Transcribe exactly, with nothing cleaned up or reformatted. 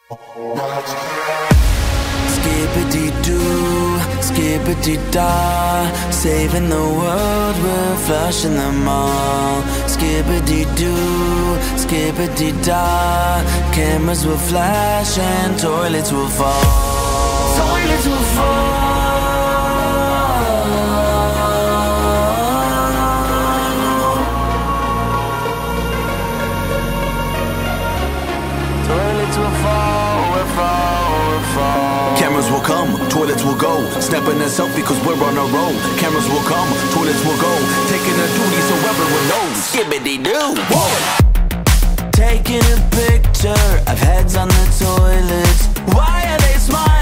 Skippity-doo, skippity-da, saving the world, we're flushing them all. Skippity-doo, skippity-da, cameras will flash and toilets will fall. Toilets will fall. Toilets will fall, will fall, will fall. Cameras will come, toilets will go. Snapping a selfie cause we're on a roll. Cameras will come, toilets will go. Taking a duty so everyone knows. Skibbity-doo, whoa. Taking a picture of heads on the toilets. Why are they smiling?